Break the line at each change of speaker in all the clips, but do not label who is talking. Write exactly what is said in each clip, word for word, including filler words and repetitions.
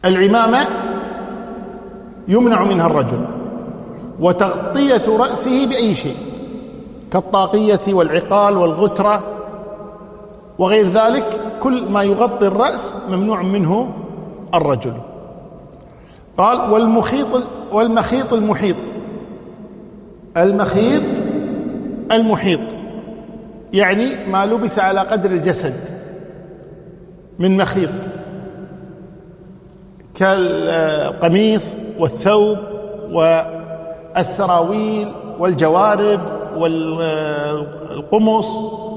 العمامة يمنع منها الرجل، وتغطية رأسه بأي شيء كالطاقية والعقال والغترة وغير ذلك، كل ما يغطي الرأس ممنوع منه الرجل. قال والمخيط والمخيط المحيط. المخيط المحيط يعني ما لبث على قدر الجسد من مخيط كالقميص والثوب والسراويل والجوارب والقمص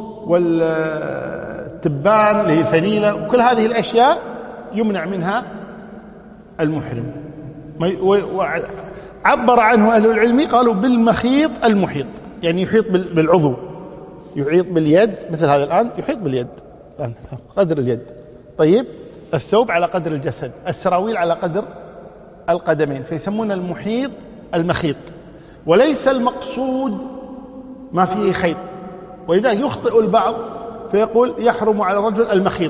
والتبان اللي هي الفنيلة، وكل هذه الأشياء يمنع منها المحرم. عبر عنه أهل العلم قالوا بالمخيط المحيط، يعني يحيط بالعضو، يحيط باليد مثل هذا الآن، يحيط باليد قدر اليد. طيب الثوب على قدر الجسد، السراويل على قدر القدمين، فيسمون المحيط المخيط. وليس المقصود ما فيه خيط، ولذا يخطئ البعض فيقول يحرم على الرجل المخيط،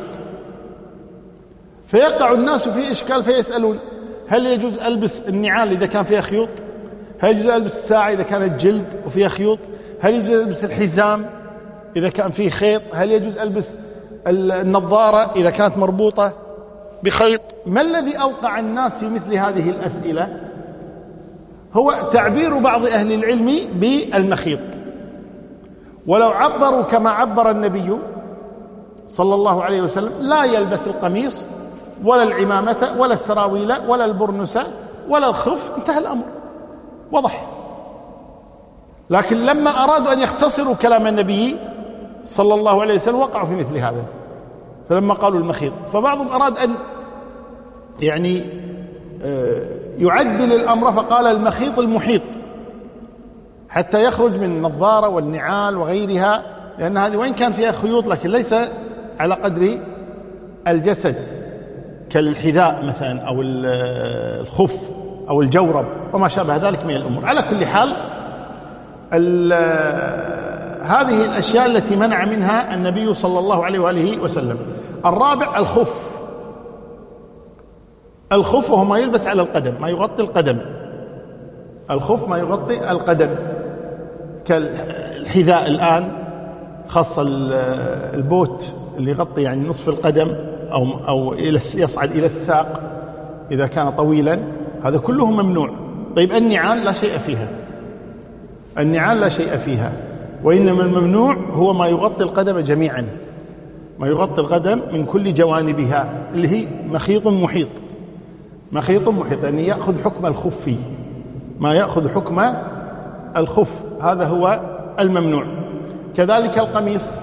فيقع الناس في إشكال فيسألون هل يجوز ألبس النعال إذا كان فيها خيوط؟ هل يجوز ألبس الساعة إذا كانت جلد وفيها خيوط؟ هل يجوز ألبس الحزام إذا كان فيه خيط؟ هل يجوز ألبس النظارة إذا كانت مربوطة بخيط؟ ما الذي أوقع الناس في مثل هذه الأسئلة؟ هو تعبير بعض أهل العلم بالمخيط. ولو عبروا كما عبر النبي صلى الله عليه وسلم لا يلبس القميص ولا العمامة ولا السراويل ولا البرنس ولا الخف، انتهى الأمر وضح. لكن لما أرادوا أن يختصروا كلام النبي صلى الله عليه وسلم وقعوا في مثل هذا، فلما قالوا المخيط فبعضهم أراد أن يعني يعدل الأمر فقال المخيط المحيط حتى يخرج من النظارة والنعال وغيرها، لأن هذه وين كان فيها خيوط لكن ليس على قدر الجسد كالحذاء مثلا أو الخف أو الجورب وما شابه ذلك من الأمور. على كل حال هذه الأشياء التي منع منها النبي صلى الله عليه وآله وسلم. الرابع الخف. الخف وهو ما يلبس على القدم، ما يغطي القدم. الخف ما يغطي القدم كالحذاء الآن، خاصة البوت اللي يغطي يعني نصف القدم أو أو يصعد إلى الساق إذا كان طويلا، هذا كله ممنوع. طيب النعال لا شيء فيها، النعال لا شيء فيها، وإنما الممنوع هو ما يغطي القدم جميعا، ما يغطي القدم من كل جوانبها، اللي هي مخيط محيط. مخيط محيط يعني يأخذ حكم الخف، ما يأخذ حكم الخف، هذا هو الممنوع. كذلك القميص،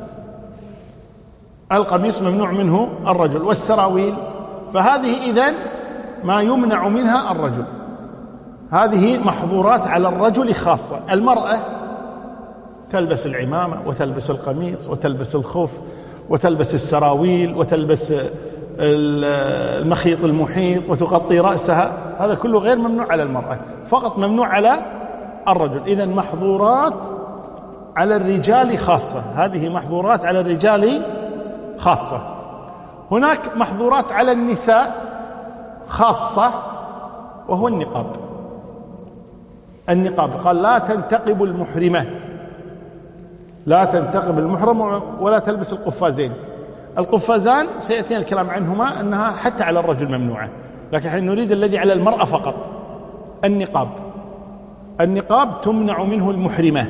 القميص ممنوع منه الرجل، والسراويل، فهذه إذن ما يمنع منها الرجل، هذه محظورات على الرجل خاصة. المرأة تلبس العمامة وتلبس القميص وتلبس الخف وتلبس السراويل وتلبس المخيط المحيط وتغطي رأسها، هذا كله غير ممنوع على المرأة، فقط ممنوع على الرجل. إذن محظورات على الرجال خاصة، هذه محظورات على الرجال خاصة. هناك محظورات على النساء خاصة وهو النقاب. النقاب قال لا تنتقب المحرمة، لا تنتقب المحرم ولا تلبس القفازين. القفازان سيأتينا الكلام عنهما أنها حتى على الرجل ممنوعة، لكن نحن نريد الذي على المرأة فقط. النقاب، النقاب تمنع منه المحرمة.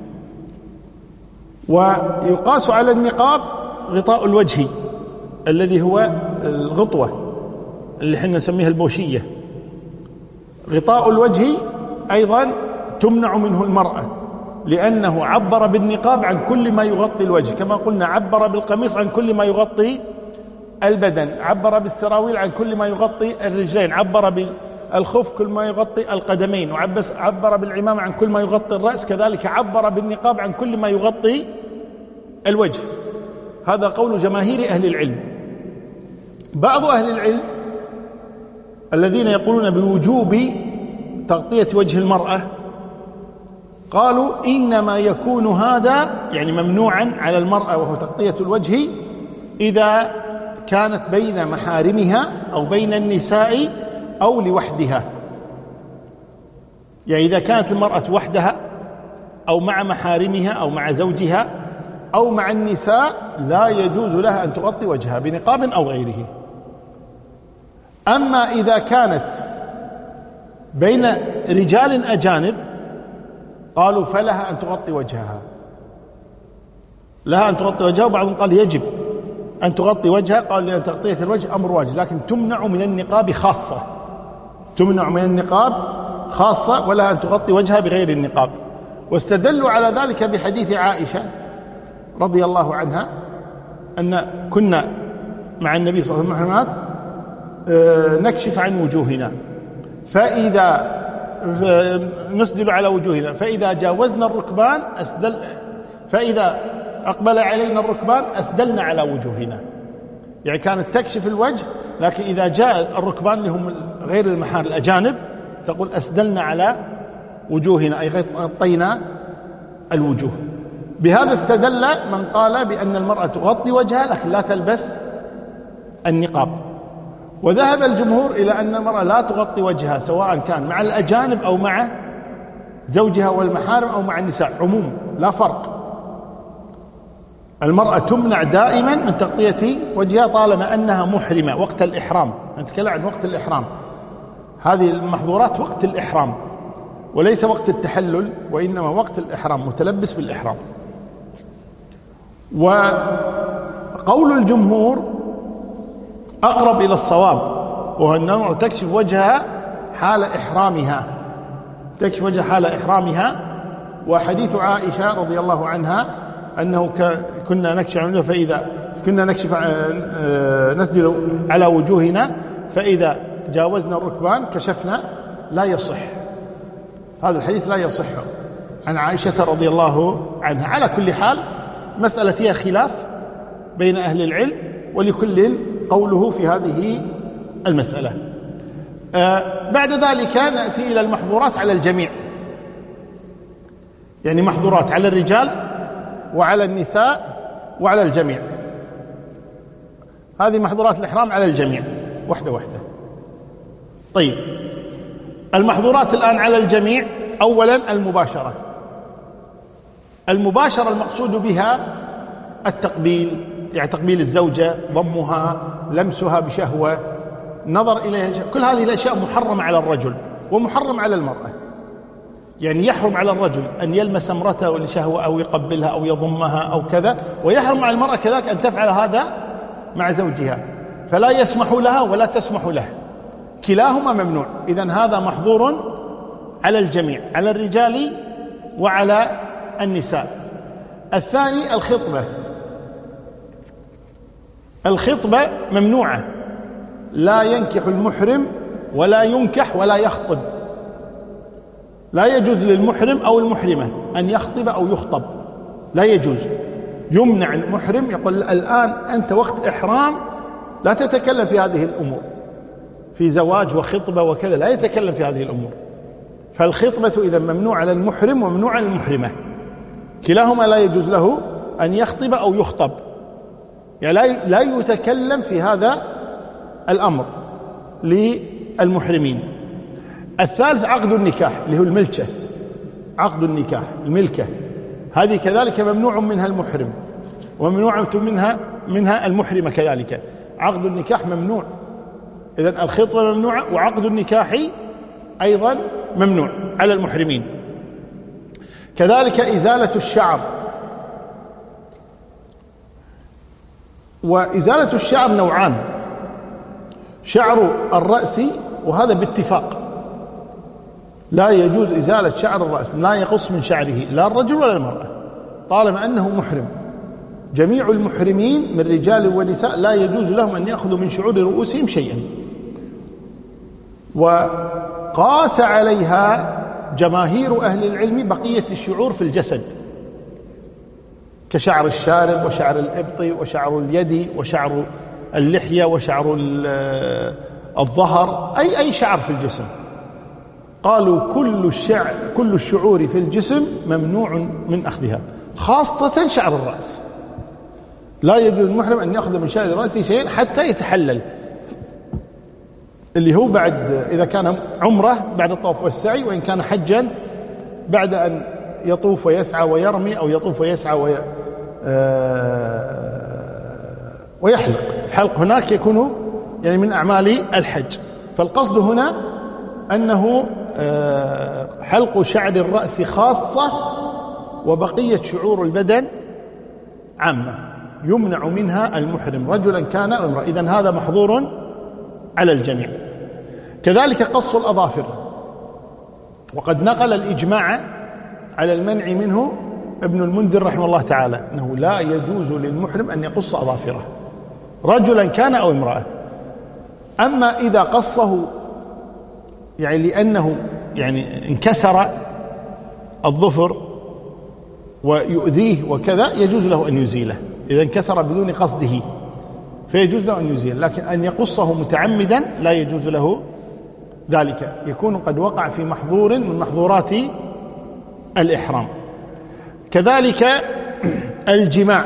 ويقاس على النقاب غطاء الوجه الذي هو الغطوة اللي احنا نسميها البوشية. غطاء الوجه أيضا تمنع منه المرأة، لأنه عبر بالنقاب عن كل ما يغطي الوجه، كما قلنا عبر بالقميص عن كل ما يغطي البدن، عبر بالسراويل عن كل ما يغطي الرجلين، عبر بالخف كل ما يغطي القدمين، وعبر بالعمامة عن كل ما يغطي الرأس، كذلك عبر بالنقاب عن كل ما يغطي الوجه. هذا قول جماهير أهل العلم. بعض أهل العلم الذين يقولون بوجوب تغطية وجه المرأة قالوا إنما يكون هذا يعني ممنوعا على المرأة وهو تغطية الوجه إذا كانت بين محارمها أو بين النساء أو لوحدها. يعني إذا كانت المرأة وحدها أو مع محارمها أو مع زوجها أو مع النساء لا يجوز لها أن تغطي وجهها بنقاب أو غيره. أما إذا كانت بين رجال أجانب قالوا فلها أن تغطي وجهها، لها أن تغطي وجهها، وبعضهم قال يجب أن تغطي وجهها، قال لأن تغطية الوجه أمر واجب، لكن تمنع من النقاب خاصة، تمنع من النقاب خاصة، ولا أن تغطي وجهها بغير النقاب. واستدلوا على ذلك بحديث عائشة رضي الله عنها أن كنا مع النبي صلى الله عليه وسلم محرمات نكشف عن وجوهنا، فإذا نسدل على وجوهنا، فإذا جاوزنا الركبان أسدل، فإذا أقبل علينا الركبان أسدلنا على وجوهنا. يعني كانت تكشف الوجه، لكن إذا جاء الركبان اللي هم غير المحار الأجانب تقول أسدلنا على وجوهنا، أي غطينا الوجوه. بهذا استدل من قال بأن المرأة تغطي وجهها لكن لا تلبس النقاب. وذهب الجمهور إلى أن المرأة لا تغطي وجهها سواء كان مع الأجانب أو مع زوجها والمحارم أو مع النساء، عموم لا فرق. المرأة تمنع دائما من تغطية وجهها طالما أنها محرمة وقت الإحرام. نتكلم عن وقت الإحرام، هذه المحظورات وقت الإحرام وليس وقت التحلل، وإنما وقت الإحرام، متلبس بالإحرام. وقول الجمهور أقرب إلى الصواب، وهو أن المرأة تكشف وجهها حال إحرامها، تكشف وجهها حال إحرامها. وحديث عائشة رضي الله عنها أنه كنا نكشف عنه فإذا كنا نكشف نسدل على وجوهنا فإذا جاوزنا الركبان كشفنا، لا يصح هذا الحديث، لا يصح عن عائشة رضي الله عنها. على كل حال مسألة فيها خلاف بين أهل العلم، ولكل قوله في هذه المسألة. آه بعد ذلك نأتي إلى المحظورات على الجميع، يعني محظورات على الرجال وعلى النساء وعلى الجميع. هذه محظورات الإحرام على الجميع وحدة وحدة. طيب، المحظورات الآن على الجميع. أولا المباشرة. المباشرة المقصود بها التقبيل، يعني تقبيل الزوجة، ضمها، لمسها بشهوة، نظر إليها، كل هذه الأشياء محرمة على الرجل ومحرم على المرأة. يعني يحرم على الرجل أن يلمس امرأته لشهوة أو يقبلها أو يضمها أو كذا، ويحرم على المرأة كذلك أن تفعل هذا مع زوجها، فلا يسمح لها ولا تسمح له، كلاهما ممنوع. إذن هذا محظور على الجميع، على الرجال وعلى النساء. الثاني الخطبة. الخطبة ممنوعة، لا ينكح المحرم ولا ينكح ولا يخطب. لا يجوز للمحرم أو المحرمة أن يخطب أو يخطب، لا يجوز. يمنع المحرم، يقول الآن أنت وقت إحرام لا تتكلم في هذه الأمور، في زواج وخطبة وكذا لا يتكلم في هذه الأمور. فالخطبة إذا ممنوع على المحرم وممنوع على المحرمة، كلاهما لا يجوز له أن يخطب أو يخطب، يعني لا لا يتكلم في هذا الأمر للمحرمين. الثالث عقد النكاح اللي هو الملكة، عقد النكاح الملكة، هذه كذلك ممنوع منها المحرم وممنوع منها منها المحرمة كذلك. عقد النكاح ممنوع، إذن الخطبة ممنوعة وعقد النكاح أيضا ممنوع على المحرمين. كذلك إزالة الشعر. وإزالة الشعر نوعان: شعر الرأس، وهذا باتفاق لا يجوز إزالة شعر الرأس، لا يقص من شعره لا الرجل ولا المرأة طالما أنه محرم. جميع المحرمين من رجال ونساء لا يجوز لهم أن يأخذوا من شعور رؤوسهم شيئا. وقاس عليها جماهير أهل العلم بقية الشعور في الجسد، كشعر الشارب وشعر الإبط وشعر اليد وشعر اللحية وشعر الظهر، أي أي شعر في الجسم. قالوا كل الشعر كل الشعور في الجسم ممنوع من أخذها، خاصة شعر الرأس. لا يجوز المحرم أن يأخذ من شعر الرأس شيئا حتى يتحلل، اللي هو بعد إذا كان عمره بعد الطواف والسعي، وإن كان حجا بعد أن يطوف ويسعى ويرمي، أو يطوف ويسعى وي... آه... ويحلق. الحلق هناك يكون يعني من أعمال الحج. فالقصد هنا أنه آه... حلق شعر الرأس خاصة، وبقية شعور البدن عامة يمنع منها المحرم رجلا كان أو امرأة. إذن هذا محظور على الجميع. كذلك قص الأظافر، وقد نقل الإجماع على المنع منه ابن المنذر رحمه الله تعالى، أنه لا يجوز للمحرم أن يقص أظافره رجلا كان أو امرأة. أما إذا قصه يعني لأنه يعني انكسر الظفر ويؤذيه وكذا، يجوز له أن يزيله إذا انكسر بدون قصده، فيجوز له أن يزيل. لكن أن يقصه متعمدا لا يجوز له ذلك، يكون قد وقع في محظور من محظورات الإحرام. كذلك الجماع،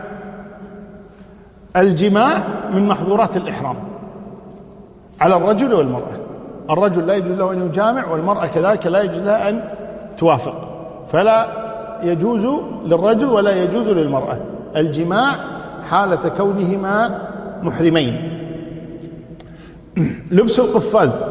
الجماع من محظورات الإحرام على الرجل والمرأة. الرجل لا يجوز له أن يجامع، والمرأة كذلك لا يجوز لها أن توافق، فلا يجوز للرجل ولا يجوز للمرأة الجماع حالة كونهما محرمين. لبس القفاز،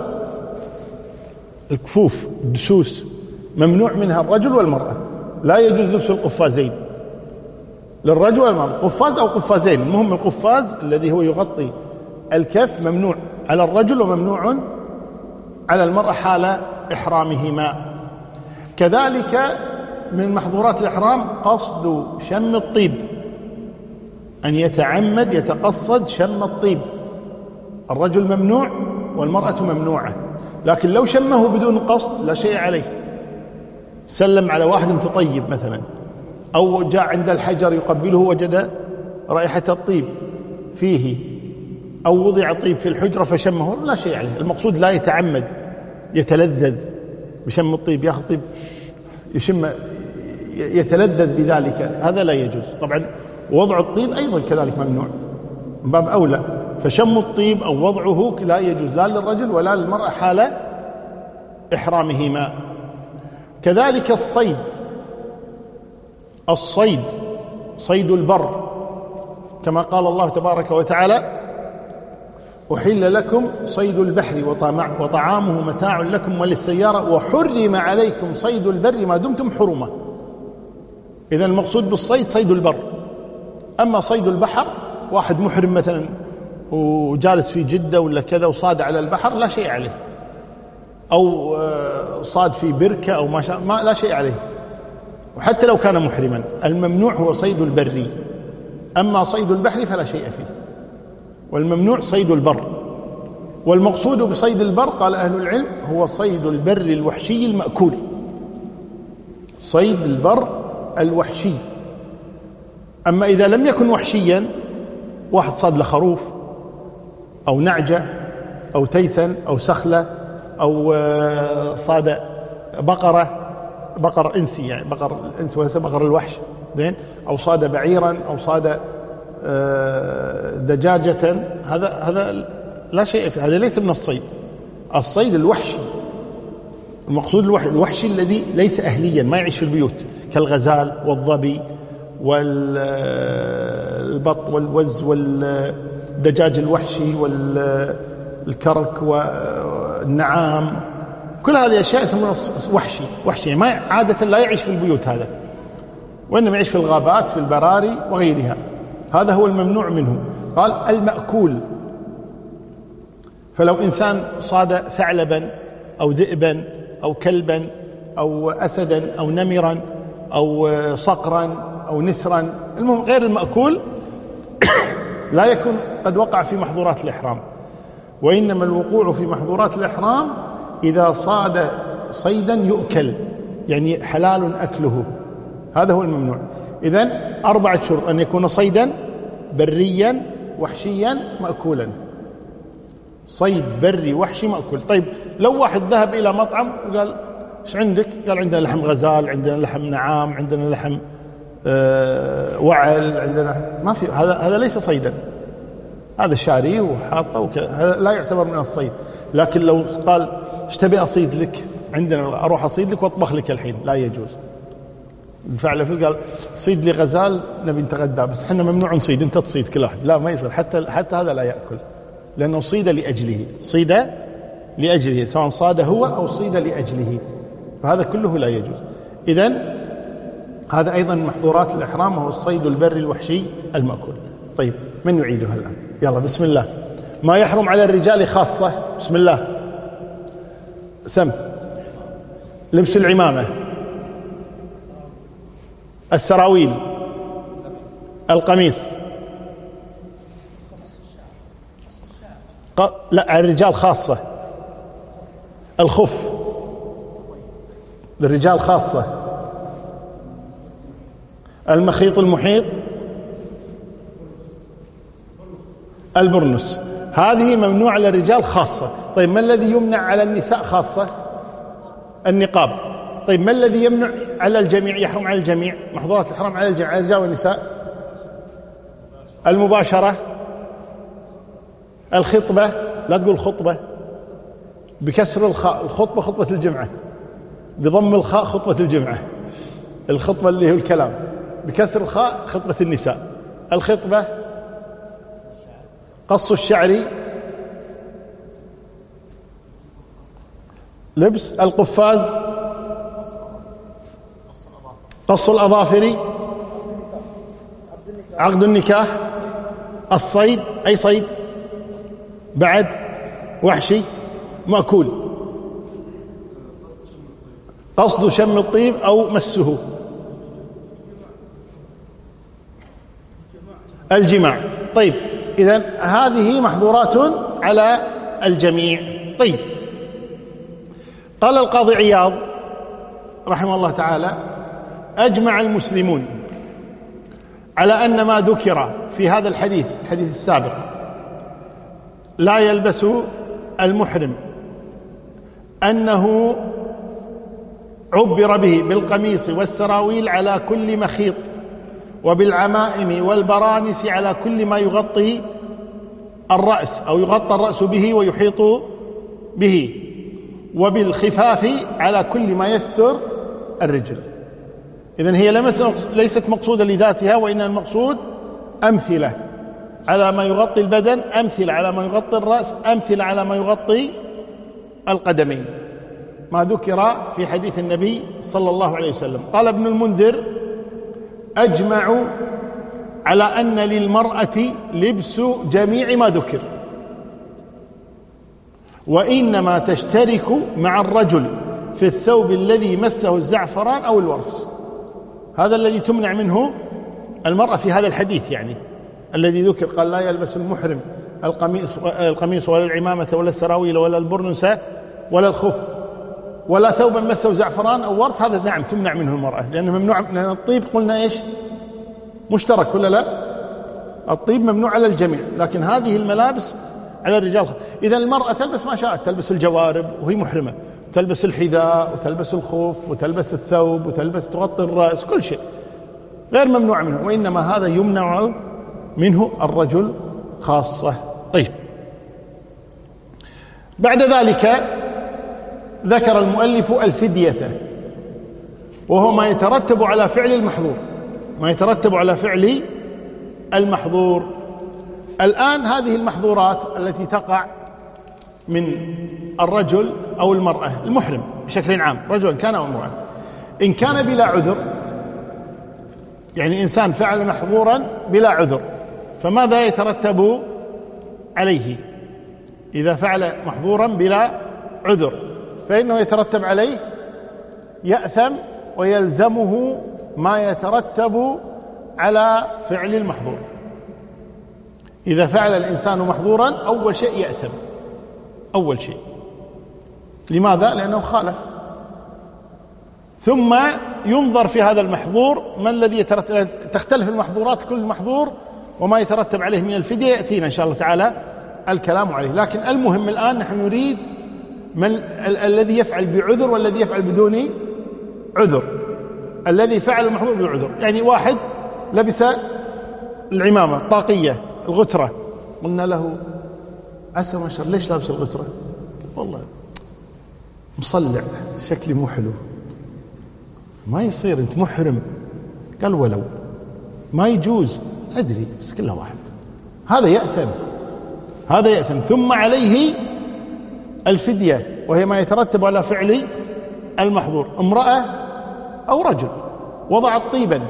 الكفوف الدسوس ممنوع منها الرجل والمرأة، لا يجوز لبس القفازين للرجل والمرأة، قفاز أو قفازين، المهم القفاز الذي هو يغطي الكف ممنوع على الرجل وممنوع على المرأة حال إحرامهما. كذلك من محظورات الإحرام قصد شم الطيب، أن يتعمد يتقصد شم الطيب. الرجل ممنوع والمرأة ممنوعة، لكن لو شمه بدون قصد لا شيء عليه. سلم على واحد متطيب مثلا، أو جاء عند الحجر يقبله وجد رائحة الطيب فيه، أو وضع طيب في الحجرة فشمه، لا شيء عليه. المقصود لا يتعمد يتلذذ بشم الطيب، ياخذ طيب يشم يتلذذ بذلك، هذا لا يجوز. طبعا وضع الطيب أيضا كذلك ممنوع من باب أولى، فشم الطيب أو وضعه لا يجوز لا للرجل ولا للمرأة حال إحرامهما. كذلك الصيد، الصيد صيد البر، كما قال الله تبارك وتعالى: أحل لكم صيد البحر وطعامه متاع لكم وللسيارة وحرم عليكم صيد البر ما دمتم حرمة. إذا المقصود بالصيد صيد البر. أما صيد البحر، واحد محرم مثلا وجالس في جدة ولا كذا وصاد على البحر لا شيء عليه، أو صاد في بركة أو ما شاء ما لا شيء عليه، وحتى لو كان محرما. الممنوع هو صيد البري، أما صيد البحر فلا شيء فيه، والممنوع صيد البر. والمقصود بصيد البر قال أهل العلم هو صيد البر الوحشي المأكول، صيد البر الوحشي. أما إذا لم يكن وحشيا، واحد صاد لخروف أو نعجة أو تيسا أو سخلة أو صاد بقرة، بقر إنسي يعني بقر الإنس وليس بقر الوحش، زين، أو صاد بعيرا أو صاد دجاجة، هذا هذا لا شيء فيه، هذا ليس من الصيد. الصيد الوحشي، المقصود الوحشي الذي ليس أهليا، ما يعيش في البيوت، كالغزال والظبي والبط والوز والدجاج الوحشي والكرك والنعام، كل هذه أشياء يسمونها وحشي. وحشي ما عادة لا يعيش في البيوت هذا، وإنما يعيش في الغابات في البراري وغيرها، هذا هو الممنوع منه. قال المأكول، فلو إنسان صاد ثعلبا أو ذئبا أو كلبا أو أسدا أو نمرا أو صقرا أو نسرا، المهم غير المأكول لا يكون قد وقع في محظورات الإحرام. وإنما الوقوع في محظورات الإحرام إذا صاد صيدا يؤكل، يعني حلال أكله، هذا هو الممنوع. إذن أربعة شروط: أن يكون صيدا بريا وحشيا مأكولا، صيد بري وحشي مأكول. طيب لو واحد ذهب إلى مطعم وقال إيش عندك؟ قال عندنا لحم غزال، عندنا لحم نعام، عندنا لحم آه وعل، عندنا، ما في، هذا هذا ليس صيدا، هذا شاريه وحاطه وكذا، هذا لا يعتبر من الصيد. لكن لو قال ايش تبي أصيد لك، عندنا أروح أصيد لك وأطبخ لك الحين، لا يجوز. بالفعل في قال صيد لي غزال نبي نتغدى، بس احنا ممنوع نصيد، انت تصيد كل واحد، لا ما يصير. حتى حتى هذا لا يأكل، لأنه صيد لأجله، صيد لأجله، سواء صاد هو أو صيد لأجله، فهذا كله لا يجوز. إذن هذا أيضا محظورات الإحرام، وهو الصيد البري الوحشي المأكول. طيب من يعيدها الآن؟ يلا بسم الله. ما يحرم على الرجال خاصة، بسم الله سم. لبس العمامة، السراويل، القميص. ق... لا على الرجال خاصة. الخف للرجال خاصة. المخيط المحيط، البرنس، هذه ممنوع على الرجال خاصة. طيب ما الذي يمنع على النساء خاصة؟ النقاب. طيب ما الذي يمنع على الجميع، يحرم على الجميع، محظورات الحرام على الجميع، على الرجال والنساء؟ المباشرة، الخطبة، لا تقول خطبة بكسر الخاء، الخطبة خطبة الجمعة، بضم الخاء خطبة الجمعة، الخطبة اللي هو الكلام، بكسر الخاء خطبة النساء. الخطبة، قص الشعر، لبس القفاز، قص الأظافر، عقد النكاح، الصيد، أي صيد بعد؟ وحشي مأكول، قصد شم الطيب أو مسه، الجماع. طيب إذن هذه محظورات على الجميع. طيب قال القاضي عياض رحمه الله تعالى: أجمع المسلمون على أن ما ذكر في هذا الحديث، الحديث السابق، لا يلبس المحرم، أنه عبر به بالقميص والسراويل على كل مخيط، وبالعمائم والبرانس على كل ما يغطي الرأس أو يغطى الرأس به ويحيط به، وبالخفاف على كل ما يستر الرجل. إذن هي ليست مقصودة لذاتها، وإن المقصود أمثلة على ما يغطي البدن، أمثلة على ما يغطي الرأس، أمثلة على ما يغطي القدمين، ما ذكر في حديث النبي صلى الله عليه وسلم. قال ابن المنذر: أجمعوا على أن للمرأة لبس جميع ما ذكر، وإنما تشترك مع الرجل في الثوب الذي مسه الزعفران أو الورس. هذا الذي تمنع منه المرأة في هذا الحديث، يعني الذي ذكر، قال: لا يلبس المحرم القميص, القميص ولا العمامة ولا السراويل ولا البرنس ولا الخف ولا ثوبا مسه زعفران أو ورس. هذا نعم تمنع منه المرأة، لأنه ممنوع. لأن الطيب قلنا إيش؟ مشترك ولا لا؟ الطيب ممنوع على الجميع، لكن هذه الملابس على الرجال. إذا المرأة تلبس ما شاءت، تلبس الجوارب وهي محرمة، تلبس الحذاء وتلبس الخف وتلبس الثوب وتلبس تغطي الرأس، كل شيء غير ممنوع منه، وإنما هذا يمنع منه الرجل خاصة. طيب بعد ذلك ذكر المؤلف الفدية، وهو ما يترتب على فعل المحظور، ما يترتب على فعل المحظور. الآن هذه المحظورات التي تقع من الرجل أو المرأة المحرم بشكل عام، رجل كان أو امرأة، إن كان بلا عذر، يعني إنسان فعل محظورا بلا عذر، فماذا يترتب عليه؟ إذا فعل محظورا بلا عذر فإنه يترتب عليه يأثم ويلزمه ما يترتب على فعل المحظور. إذا فعل الإنسان محظورا أول شيء يأثم، أول شيء. لماذا؟ لأنه خالف. ثم ينظر في هذا المحظور ما الذي يترتب، تختلف المحظورات، كل محظور وما يترتب عليه من الفدية يأتينا إن شاء الله تعالى الكلام عليه. لكن المهم الآن نحن نريد من ال الذي يفعل بعذر والذي يفعل بدون عذر. الذي فعل المحظور بالعذر، يعني واحد لبس العمامة الطاقية الغترة قلنا له عسى ما شاء الله ليش لابس الغترة؟ والله مصلع شكلي مو حلو. ما يصير أنت محرم. قال ولو ما يجوز أدري بس كله واحد. هذا يأثم، هذا يأثم. ثم عليه الفدية وهي ما يترتب على فعل المحظور. امرأة أو رجل وضعت طيبا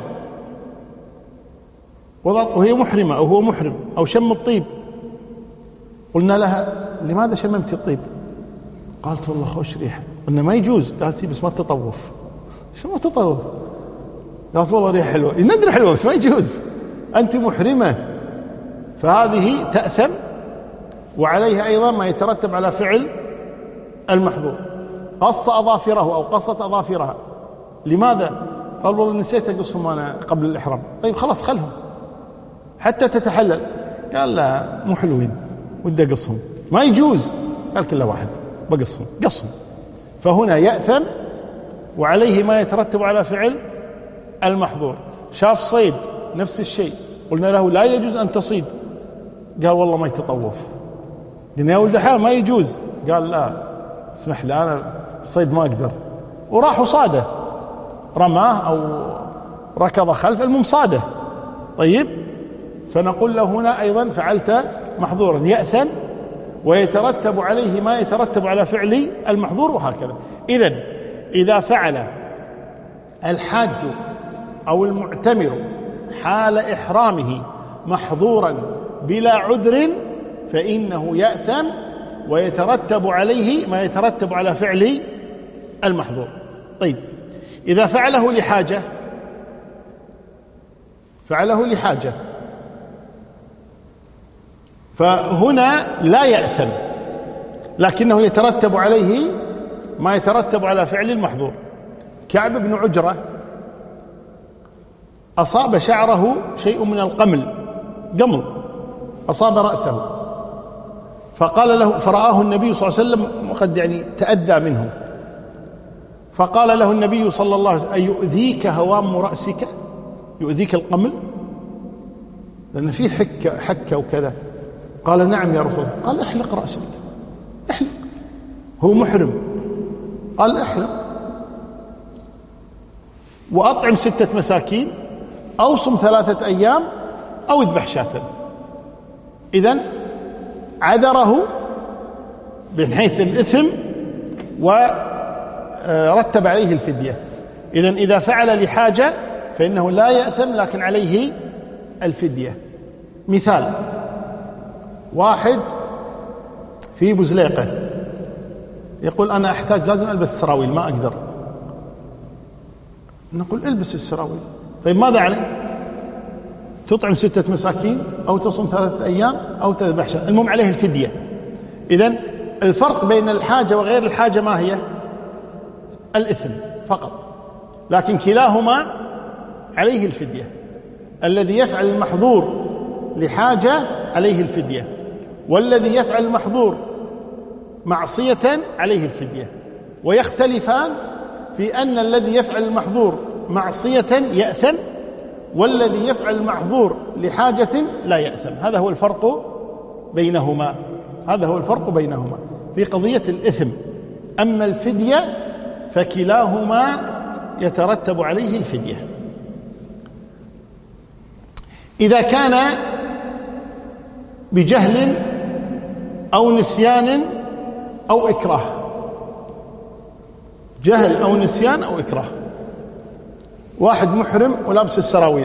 وضعت وهي محرمة أو هو محرم أو شم الطيب، قلنا لها لماذا شممت الطيب؟ قالت والله خوش ريحة. قلنا ما يجوز. قالت بس ما تطوف. شو ما تطوف؟ قالت والله ريحة حلوة. ندري حلوة بس ما يجوز، أنت محرمة. فهذه تأثم وعليها أيضا ما يترتب على فعل المحظور. قص أظافره أو قصت أظافرها، لماذا؟ قال والله نسيت أقصهم أنا قبل الإحرام. طيب خلاص خلهم حتى تتحلل. قال لا مو حلوين ودي أقصهم. ما يجوز. قال كل واحد بقصهم، قصهم. فهنا يأثم وعليه ما يترتب على فعل المحظور. شاف صيد نفس الشيء، قلنا له لا يجوز أن تصيد. قال والله ما يتطوف. قلنا يا ولد الحلال ما يجوز. قال لا اسمح لي أنا الصيد ما أقدر. وراح وصاده، رماه أو ركض خلف، المهم صاده. طيب فنقول له هنا أيضا فعلت محظورا، يأثم ويترتب عليه ما يترتب على فعل المحظور وهكذا. إذن إذا فعل الحاج أو المعتمر حال إحرامه محظورا بلا عذر فإنه يأثم ويترتب عليه ما يترتب على فعل المحظور. طيب إذا فعله لحاجة، فعله لحاجة فهنا لا يأثم، لكنه يترتب عليه ما يترتب على فعل المحظور. كعب بن عجرة أصاب شعره شيء من القمل، قمل أصاب رأسه، فقال له فرآه النبي صلى الله عليه وسلم وقد يعني تأذى منه، فقال له النبي صلى الله عليه وسلم أيؤذيك هوام رأسك؟ يؤذيك القمل؟ لأن فيه حكة, حكة وكذا. قال نعم يا رسول الله. قال احلق رأسك، احلق. هو محرم. قال احلق وأطعم ستة مساكين أو صم ثلاثة أيام أو اذبح شاة. إذن عذره من حيث الإثم ورتب عليه الفدية. إذن إذا فعل لحاجة فإنه لا يأثم لكن عليه الفدية. مثال: واحد في بزليقة يقول أنا أحتاج لازم ألبس سراويل ما أقدر. نقول البس السراويل. طيب ماذا عليه؟ تطعم ستة مساكين أو تصوم ثلاثة أيام أو تذبح شاة، المهم عليه الفدية. إذن الفرق بين الحاجة وغير الحاجة ما هي؟ الإثم فقط، لكن كلاهما عليه الفدية. الذي يفعل المحظور لحاجة عليه الفدية، والذي يفعل المحظور معصية عليه الفدية. ويختلفان في أن الذي يفعل المحظور معصية يأثم، والذي يفعل المحظور لحاجة لا يأثم. هذا هو الفرق بينهما، هذا هو الفرق بينهما في قضية الإثم. أما الفدية فكلاهما يترتب عليه الفدية. إذا كان بجهل أو نسيان أو إكراه، جهل أو نسيان أو إكراه. واحد محرم ولابس السراويل،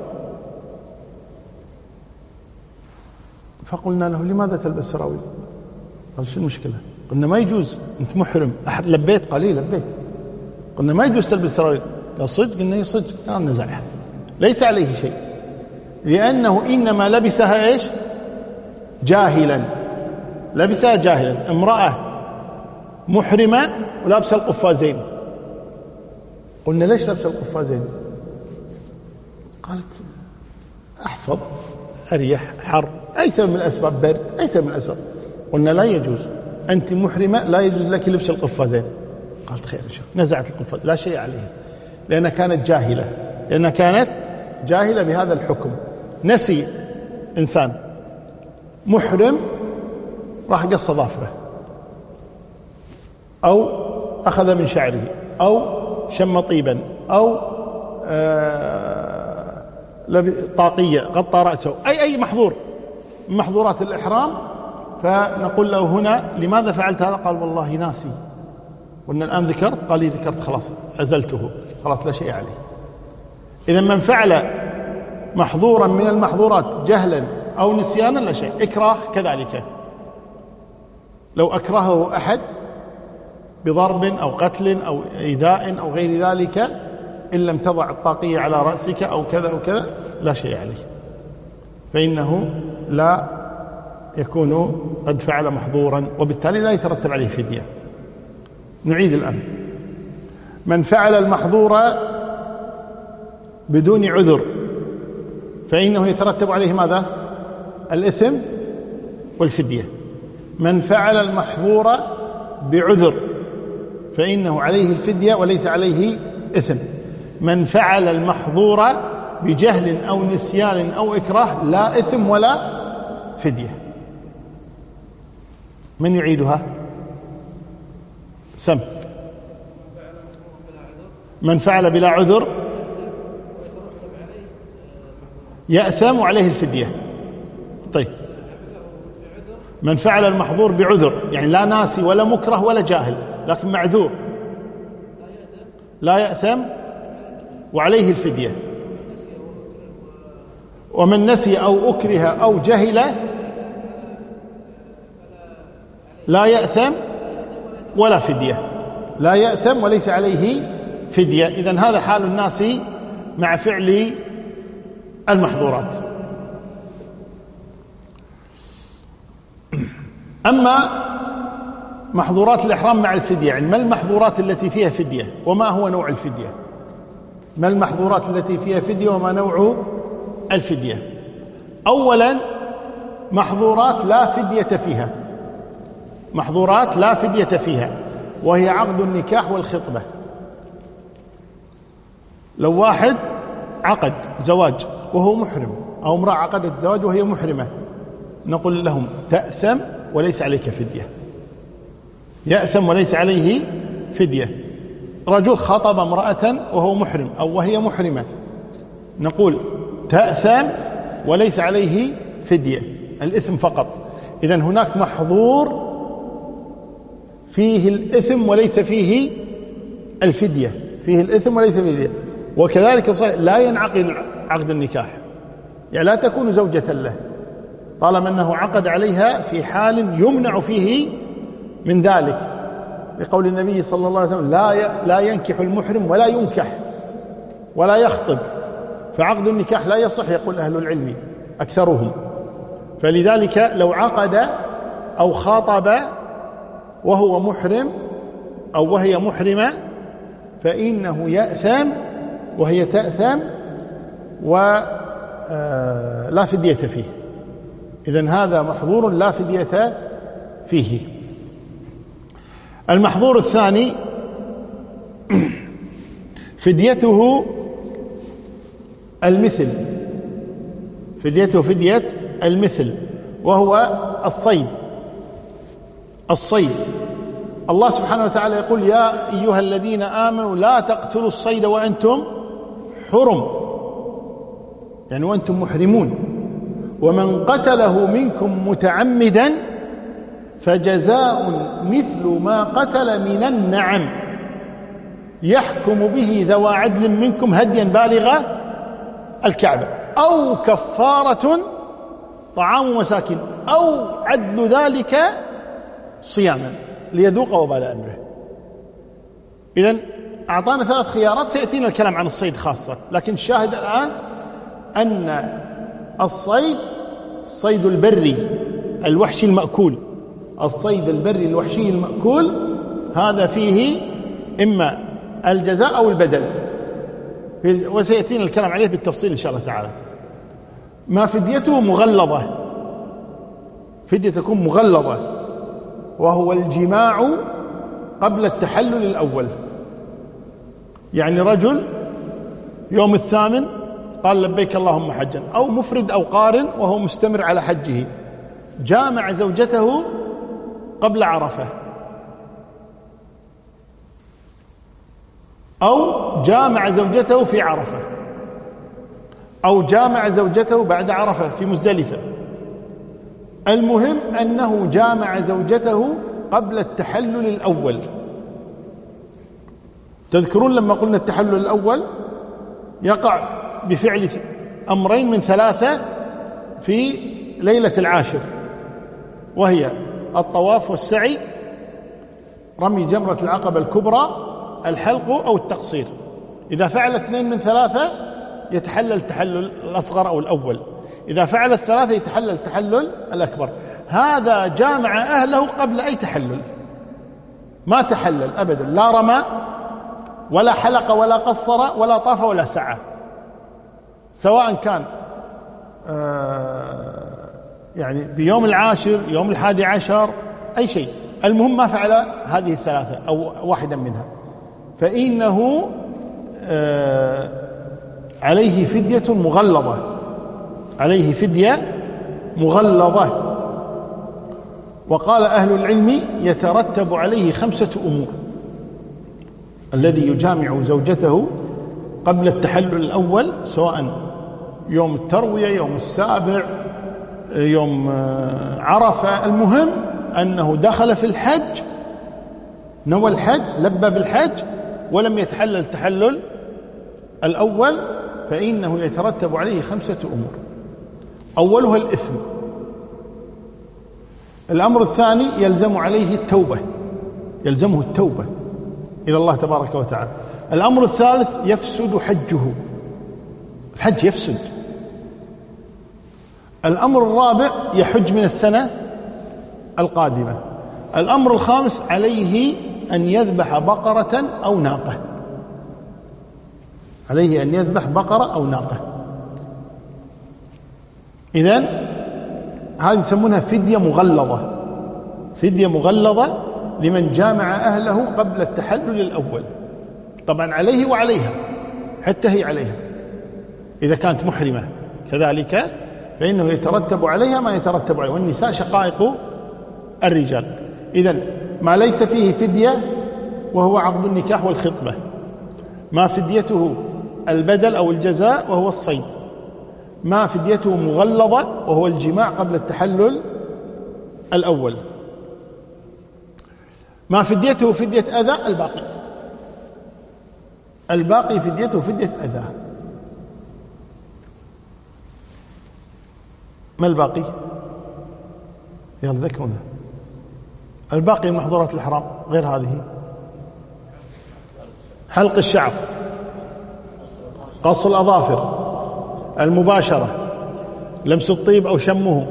فقلنا له لماذا تلبس سراويل؟ قال شو المشكلة؟ قلنا ما يجوز، أنت محرم. لبيت؟ قال لي لبيت. قلنا ما يجوز تلبس سراويل. قال صدق؟ قلنا صدق. قال نزعها، ليس عليه شيء، لأنه إنما لبسها إيش؟ جاهلا، لبسها جاهلا. امرأة محرمة ولابسة القفازين، قلنا ليش لابسة القفازين؟ قالت أحفظ، أريح، حر، أي سبب من الأسباب، برد، أي سبب من الأسباب. قلنا لا يجوز، أنت محرمة لا يجوز لك لبس القفازين. قالت خير، شوف نزعت القفاز، لا شيء عليها، لأنها كانت جاهلة، لأنها كانت جاهلة بهذا الحكم. نسي إنسان محرم راح قص ظافره أو أخذ من شعره أو شم طيبا أو آه طاقية غطى رأسه، أي أي محظور من محظورات الإحرام، فنقول له هنا لماذا فعلت هذا؟ قال والله ناسي. وإن الآن ذكرت؟ قال لي ذكرت خلاص أزلته، خلاص لا شيء عليه. إذا من فعل محظورا من المحظورات جهلا أو نسيانا لا شيء. إكراه كذلك، لو أكرهه أحد بضرب أو قتل أو إيذاء أو غير ذلك، إن لم تضع الطاقية على رأسك أو كذا أو كذا لا شيء عليه، فإنه لا يكون قد فعل محظورا، وبالتالي لا يترتب عليه فدية. نعيد الآن: من فعل المحظور بدون عذر فإنه يترتب عليه ماذا؟ الإثم والفدية. من فعل المحظور بعذر فإنه عليه الفدية وليس عليه إثم. من فعل المحظور بجهل أو نسيان أو إكراه لا إثم ولا فدية. من يعيدها؟ سم. من فعل بلا عذر يأثم وعليه الفدية. طيب، من فعل المحظور بعذر يعني لا ناسي ولا مكره ولا جاهل لكن معذور لا يأثم وعليه الفدية. ومن نسي أو أكره أو جهل لا يأثم ولا فدية، لا يأثم وليس عليه فدية. إذن هذا حال الناس مع فعل المحظورات. أما محظورات الإحرام مع الفدية، يعني ما المحظورات التي فيها فدية وما هو نوع الفدية؟ ما المحظورات التي فيها فدية وما نوع الفدية؟ أولا محظورات لا فدية فيها، محظورات لا فدية فيها، وهي عقد النكاح والخطبة. لو واحد عقد زواج وهو محرم، أو امرأة عقدت زواج وهي محرمة، نقول لهم تأثم وليس عليك فدية، يأثم وليس عليه فدية. رجل خطب امرأة وهو محرم أو وهي محرمة، نقول تأثم وليس عليه فدية، الإثم فقط. إذن هناك محظور فيه الإثم وليس فيه الفدية، فيه الإثم وليس فيه الفدية. وكذلك صحيح لا ينعقد عقد النكاح، يعني لا تكون زوجة له طالما أنه عقد عليها في حال يمنع فيه من ذلك، لقول النبي صلى الله عليه وسلم لا لا ينكح المحرم ولا ينكح ولا يخطب، فعقد النكاح لا يصح يقول أهل العلم أكثرهم. فلذلك لو عقد أو خاطب وهو محرم أو وهي محرمة فإنه يأثم وهي تأثم ولا فدية فيه. إذن هذا محظور لا فدية فيه. المحظور الثاني فديته المثل، فديته فدية المثل، وهو الصيد. الصيد الله سبحانه وتعالى يقول يا أيها الذين آمنوا لا تقتلوا الصيد وأنتم حرم، يعني وأنتم محرمون، ومن قتله منكم متعمدا فجزاء مثل ما قتل من النعم يحكم به ذوى عدل منكم هديا بالغ الكعبة أو كفارة طعام مساكين أو عدل ذلك صياما ليذوق وبال أمره. إذن أعطانا ثلاث خيارات، سيأتينا الكلام عن الصيد خاصة، لكن الشاهد الآن أن الصيد الصيد البري الوحشي المأكول، الصيد البري الوحشي المأكول هذا فيه إما الجزاء أو البدل، وسيأتينا الكلام عليه بالتفصيل إن شاء الله تعالى. ما فديته مغلظة، فدية تكون مغلظة، وهو الجماع قبل التحلل الأول. يعني رجل يوم الثامن قال لبيك اللهم حجا، أو مفرد أو قارن وهو مستمر على حجه، جامع زوجته قبل عرفة، أو جامع زوجته في عرفة، أو جامع زوجته بعد عرفة في مزدلفة. المهم أنه جامع زوجته قبل التحلل الأول. تذكرون لما قلنا التحلل الأول يقع بفعل أمرين من ثلاثة في ليلة العاشر، وهي الطواف والسعي، رمي جمرة العقبة الكبرى، الحلق أو التقصير. إذا فعل اثنين من ثلاثة يتحلل التحلل الأصغر أو الأول، إذا فعل الثلاثة يتحلل التحلل الأكبر. هذا جامع أهله قبل أي تحلل، ما تحلل أبدا، لا رمى ولا حلق ولا قصر ولا طاف ولا سعى، سواء كان آه يعني بيوم العاشر، يوم الحادي عشر، أي شيء، المهم ما فعل هذه الثلاثة أو واحدا منها، فإنه آه عليه فدية مغلظة، عليه فدية مغلظة. وقال أهل العلم يترتب عليه خمسة أمور: الذي يجامع زوجته قبل التحلل الأول، سواء يوم التروية، يوم السابع، يوم عرفة، المهم أنه دخل في الحج، نوى الحج، لبى بالحج ولم يتحلل التحلل الأول، فإنه يترتب عليه خمسة أمور. أولها الإثم. الأمر الثاني يلزم عليه التوبة، يلزمه التوبة إلى الله تبارك وتعالى. الأمر الثالث يفسد حجه، الحج يفسد. الأمر الرابع يحج من السنة القادمة. الأمر الخامس عليه أن يذبح بقرة أو ناقة، عليه أن يذبح بقرة أو ناقة. إذن هذه يسمونها فدية مغلظة، فدية مغلظة لمن جامع أهله قبل التحلل الأول. طبعا عليه وعليها، حتى هي عليها إذا كانت محرمة كذلك، فإنه يترتب عليها ما يترتب عليه، والنساء شقائق الرجال. إذن ما ليس فيه فدية وهو عقد النكاح والخطبة، ما فديته البدل أو الجزاء وهو الصيد، ما فديته مغلظة وهو الجماع قبل التحلل الأول، ما فديته فدية أذى الباقي، الباقي فديته فدية أذى. ما الباقي؟ يلا ذكرونا. الباقي من محظورات الإحرام غير هذه: حلق الشعر، قص الأظافر، المباشرة، لمس الطيب أو شمه،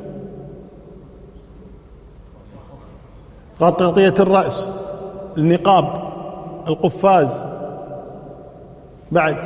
تغطية الرأس، النقاب، القفاز، بعد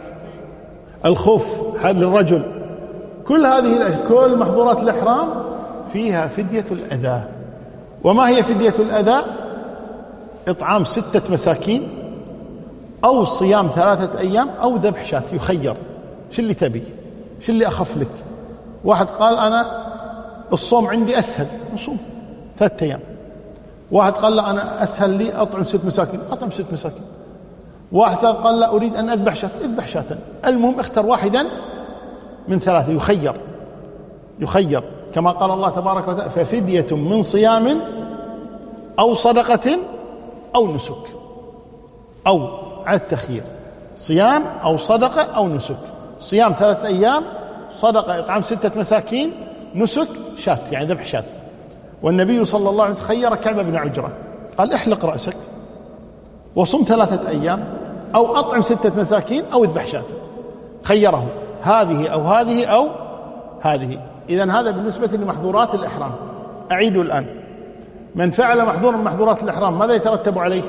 الخف حال الرجل. كل هذه الأشياء، كل محظورات الإحرام فيها فدية الأذى. وما هي فدية الأذى؟ إطعام ستة مساكين، أو صيام ثلاثة أيام، أو ذبح شاة، يخير. شو اللي تبي؟ شو اللي أخف لك؟ واحد قال أنا الصوم عندي أسهل، نصوم ثلاثة أيام. واحد قال لا أنا أسهل لي أطعم ست مساكين، أطعم ست مساكين. واحد قال لا أريد أن أذبح شاة، أذبح شاة. المهم اختر واحدا من ثلاثة، يخير، يخير كما قال الله تبارك وتعالى: ففدية من صيام أو صدقة أو نسك، أو على التخيير، صيام أو صدقة أو نسك. صيام ثلاثة أيام، صدقة إطعام ستة مساكين، نسك شاة يعني ذبح شاة. والنبي صلى الله عليه وسلم خير كعب بن عجرة، قال احلق رأسك وصم ثلاثة أيام، أو أطعم ستة مساكين، أو اذبح شاة. خيره هذه أو هذه أو هذه. إذن هذا بالنسبة لمحظورات الإحرام. أعيد الآن: من فعل محظور من محظورات الإحرام ماذا يترتب عليه؟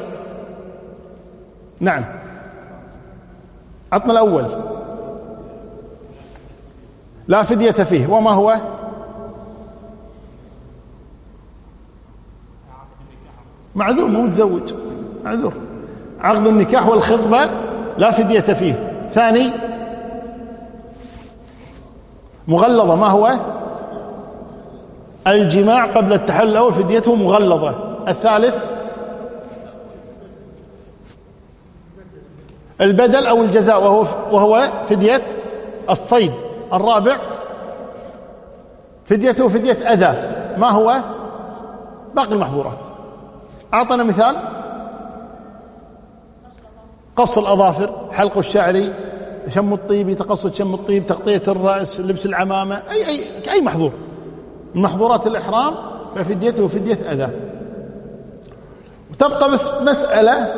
نعم، عطنا الأول لا فدية فيه، وما هو؟ معذور، مو متزوج، معذور. عقد النكاح والخطبة لا فدية فيه. ثاني مغلظة، ما هو؟ الجماع قبل التحلل الأول فديته مغلظة. الثالث البدل أو الجزاء وهو وهو فدية الصيد. الرابع فديته فدية أذى. ما هو؟ باقي المحظورات. أعطنا مثال: قص الأظافر، حلق الشعر، شم الطيب، تقصد شم الطيب، تغطية الرأس، لبس العمامة، أي أي أي محظور من محظورات الإحرام ففديته فدية أذى. وتبقى بس مسألة،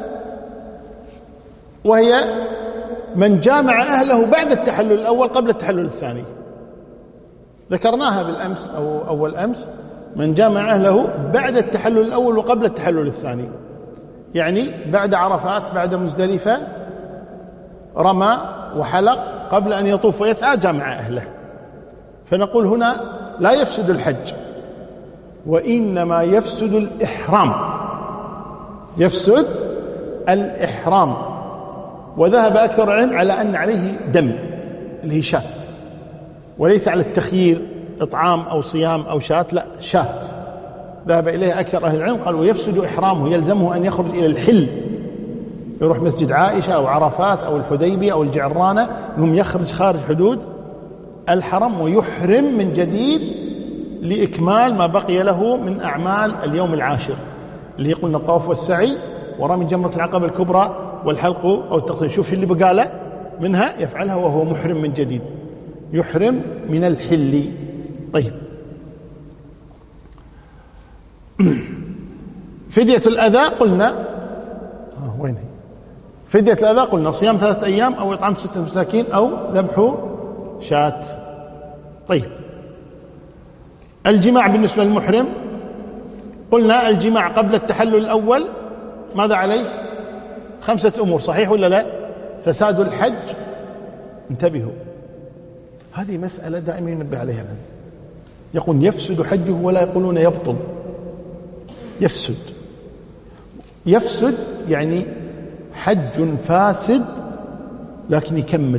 وهي من جامع أهله بعد التحلل الأول قبل التحلل الثاني. ذكرناها بالأمس أو أول أمس، من جامع أهله بعد التحلل الأول وقبل التحلل الثاني، يعني بعد عرفات، بعد مزدلفة، رمى وحلق قبل أن يطوف ويسعى، جامع أهله. فنقول هنا لا يفسد الحج، وإنما يفسد الإحرام، يفسد الإحرام. وذهب أكثر العلم على أن عليه دم اللي هي شات، وليس على التخيير إطعام أو صيام أو شات، لا شات. ذهب إليه أكثر أهل العلم، قالوا يفسد إحرامه، يلزمه أن يخرج إلى الحل، يروح مسجد عائشة أو عرفات أو الحديبية أو الجعرانة، أنهم يخرج خارج حدود الحرم ويحرم من جديد لإكمال ما بقي له من أعمال اليوم العاشر، اللي قلنا الطواف والسعي ورمي جمرة العقبة الكبرى والحلق أو التقصير. شوف اللي بقاله منها يفعلها وهو محرم من جديد، يحرم من الحل. طيب، فدية الأذى قلنا آه وين هي؟ فدية الأذى قلنا صيام ثلاثة أيام أو إطعام ستة مساكين أو ذبح شاة. طيب، الجماع بالنسبة للمحرم قلنا الجماع قبل التحلل الأول ماذا عليه؟ خمسة أمور، صحيح ولا لا؟ فساد الحج، انتبهوا، هذه مسألة دائما ينبه عليها الآن. يقول يفسد حجه ولا يقولون يبطل. يفسد، يفسد يعني حج فاسد لكن يكمل،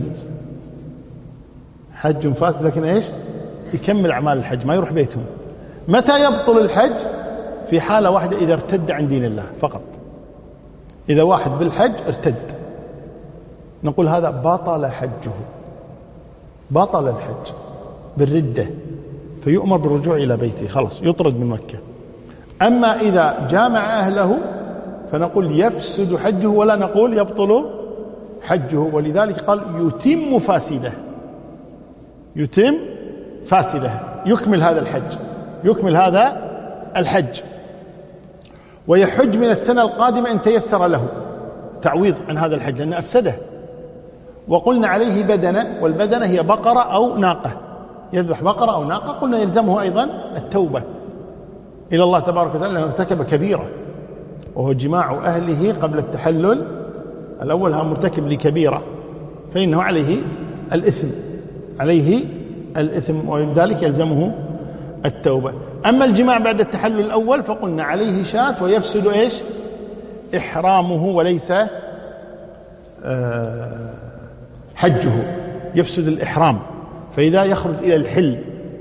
حج فاسد لكن ايش؟ يكمل أعمال الحج، ما يروح بيتهم. متى يبطل الحج؟ في حالة واحدة، إذا ارتد عن دين الله فقط. إذا واحد بالحج ارتد، نقول هذا بطل حجه، بطل الحج بالردة، فيؤمر بالرجوع إلى بيته، خلاص يطرد من مكة. أما إذا جامع أهله فنقول يفسد حجه ولا نقول يبطل حجه. ولذلك قال يتم فاسده، يتم فاسده، يكمل هذا الحج، يكمل هذا الحج، ويحج من السنة القادمة إن تيسر له تعويض عن هذا الحج لأنه أفسده. وقلنا عليه بدنة، والبدنة هي بقرة أو ناقة، يذبح بقرة أو ناقة. قلنا يلزمه أيضا التوبة إلى الله تبارك وتعالى لأنه ارتكب كبيرة، وهو جماع أهله قبل التحلل الأول، ها مرتكب لكبيرة، فإنه عليه الإثم، عليه الإثم، ولذلك يلزمه التوبة. أما الجماع بعد التحلل الأول فقلنا عليه شاة، ويفسد إيش؟ إحرامه وليس حجه، يفسد الإحرام. فإذا يخرج إلى الحل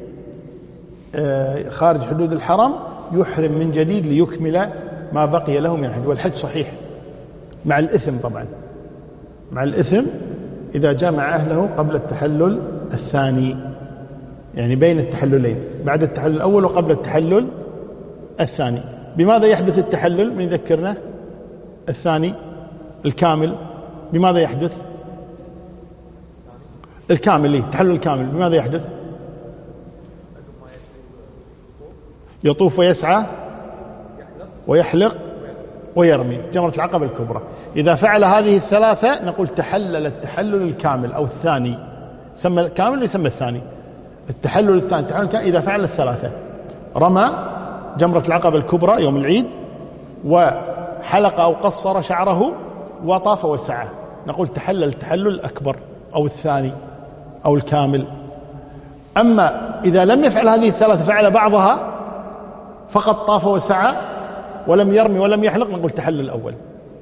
خارج حدود الحرم يحرم من جديد ليكمل ما بقي له من الحج، والحج صحيح مع الإثم طبعا، مع الإثم إذا جامع أهله قبل التحلل الثاني، يعني بين التحللين، بعد التحلل الأول وقبل التحلل الثاني. بماذا يحدث التحلل؟ من يذكرنا؟ الثاني الكامل بماذا يحدث؟ الكامل ليه التحلل الكامل بماذا يحدث؟ يطوف ويسعى ويحلق ويرمي جمرة العقبة الكبرى. إذا فعل هذه الثلاثة نقول تحلل التحلل الكامل أو الثاني، يسمى الكامل ويسمى الثاني. التحلل الثاني التحلل الكامل إذا فعل الثلاثة، رمى جمرة العقبة الكبرى يوم العيد، وحلق أو قصر شعره، وطاف وسعى، نقول تحلل التحلل الأكبر أو الثاني أو الكامل. أما إذا لم يفعل هذه الثلاثة، فعل بعضها فقط، طاف وسعى ولم يرمي ولم يحلق، نقول تحلل الأول.